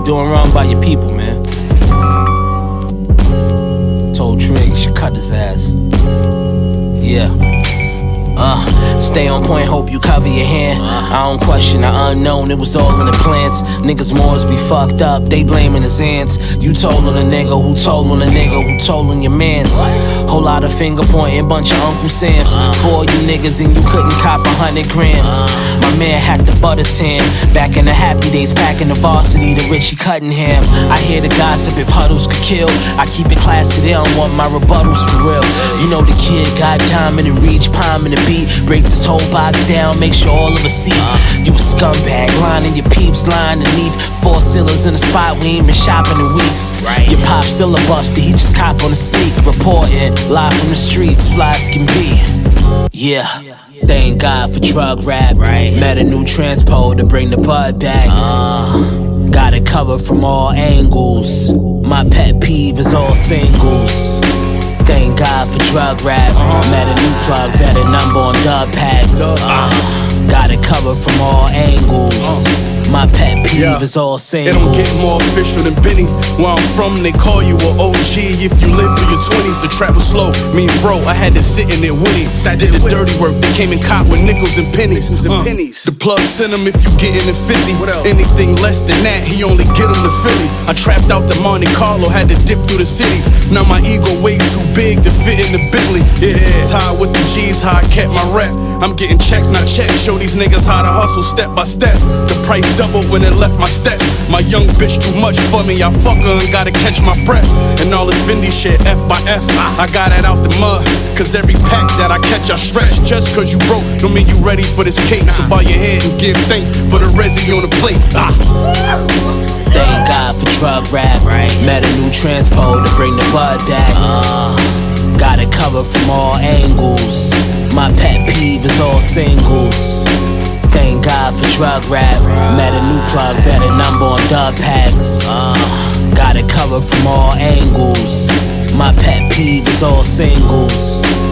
You're doing wrong by your people, man. Told Trig you should cut his ass. Yeah. Stay on point, hope you cover your hand. I don't question the unknown, it was all in the plans. Niggas Moors be fucked up, they blaming his ants. You told on a nigga who told on a nigga who told on your mans. Whole lot of finger pointing, bunch of Uncle Sams. For you niggas and you couldn't cop 100 grams. My man hacked the butter tan. Back in the happy days, packing the varsity, the Richie Cunningham. I hear the gossip if huddles could kill. I keep it classy, they don't want my rebuttals for real. You know the kid got time in the reach, palm in the beat. Break this whole box down, make sure all of us see. You a scumbag, lining your peeps, lying underneath. 4 ceilers in a spot, we ain't been shopping in weeks. Your pop still a buster, he just cop on the sneak. Reporting, live from the streets, fly as can be. Yeah, thank God for drug rap. Met a new transpo to bring the bud back. Got it covered from all angles. My pet peeve is all singles. Thank God for drug rap. Met a new plug, better number on dub packs. Got it covered from all angles. My pet peeve is all singles. It don't get more official than Benny. Where I'm from, they call you an OG. If you live through your 20s, the trap was slow. Me and bro, I had to sit in it with him. Did the dirty work, they came in caught with nickels and pennies. The plug sent him if you getting in 50. Anything less than that, he only get him to Philly. I trapped out to Monte Carlo, had to dip through the city. Now my ego way too big to fit in the Bentley. Tied with the G's, how I kept my rep. I'm getting checks, not checks. Show these niggas how to hustle step by step. The price doubled when it left my steps. My young bitch too much for me, I fuck her and gotta catch my breath. And all this Fendi shit, F by F, I got it out the mud. Cause every pack that I catch, I stretch. Just cause you broke, don't mean you ready for this cake. So bow your head and give thanks for the resi on the plate. Thank God for drug rap. Met a new transpo to bring the bud back. Got it covered from all angles. My pet peeve is all singles. Thank God for drug rap. Met a new plug, better number on dub packs. Got it covered from all angles. My pet peeve is all singles.